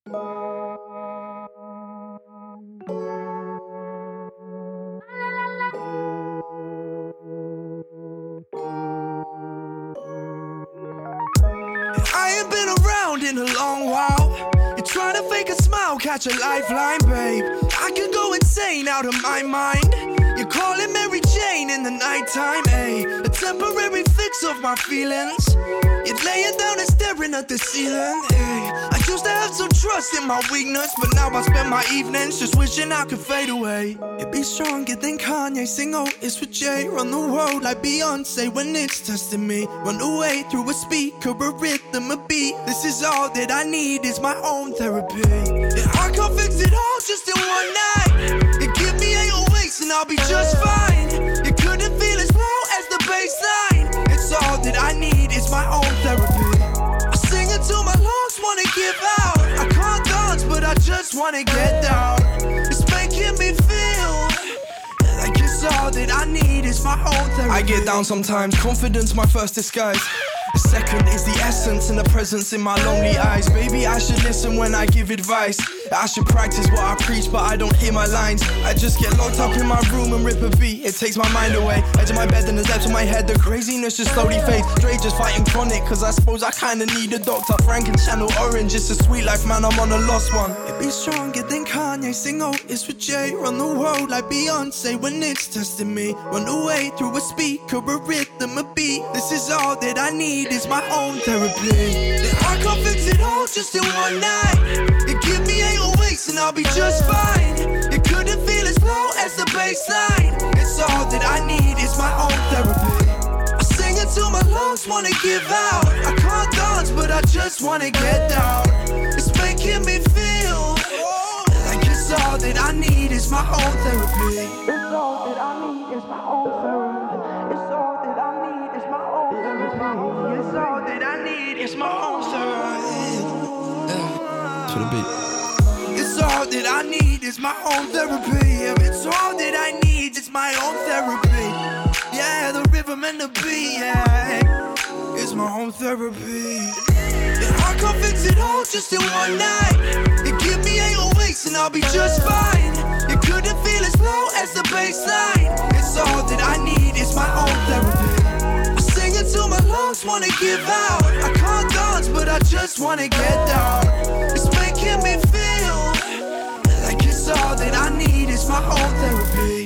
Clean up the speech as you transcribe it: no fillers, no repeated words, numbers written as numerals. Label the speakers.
Speaker 1: I ain't been around in a long while. You're trying to fake a smile, catch a lifeline, babe. I could go insane out of my mind. You're calling Mary Jane in the nighttime, ayy. A temporary fix of my feelings. You're laying down and staring at the ceiling, ayy. I used to have some trust in my weakness, but now I spend my evenings just wishing I could fade away. You'd be stronger than Kanye, sing oh, it's with Jay. Run the world like Beyonce when it's testing me. Run away through a speaker, a rhythm, a beat. This is all that I need, is my own therapy. Yeah, I can't fix it all just in one night. You give me 808s and I'll be just fine. You couldn't feel as low as the baseline. It's all that I need, is my own therapy. I sing it till my lungs wanna give out. I can't dance, but I just wanna get down. It's making me feel like it's all that I need, is my own therapy. I get down sometimes, confidence my first disguise. The second is the essence and the presence in my lonely eyes. Baby, I should listen when I give advice. I should practice what I preach, but I don't hear my lines. I just get locked up in my room and rip a beat. It takes my mind away. Edge of my bed and the depths of my head. The craziness just slowly fades. Dre just fighting chronic, cause I suppose I kinda need a doctor. Frank and Channel Orange, it's a sweet life, man, I'm on a lost one. You'd be stronger than Kanye, sing oh, it's with Jay. Run the world like Beyonce when it's testing me. Run away through a speaker, a rhythm, a beat. This is all that I need, is my own therapy. I can't fix it all just in one night. You give me 808s and I'll be just fine. You couldn't feel as low as the baseline. It's all that I need, is my own therapy. I sing it till my lungs wanna give out. I can't dance, but I just wanna get down. It's making me feel like it's all that I need, is my own therapy. It's all that I need, is my own therapy. It's all that I need, is my own therapy. It's all that I need, is my own therapy.
Speaker 2: To the beat.
Speaker 1: It's all that I need, is my own therapy. It's all that I need, is my own therapy. Yeah, the rhythm and the beat, yeah, it's my own therapy. Yeah, I can't fix it all just in one night. You give me 808s and I'll be just fine. You couldn't feel as low as the baseline. It's all that I need, is my own therapy. I sing it till my lungs wanna give out. I can't dance, but I just wanna get down. It's making me feel like it's all that I need, is my own therapy.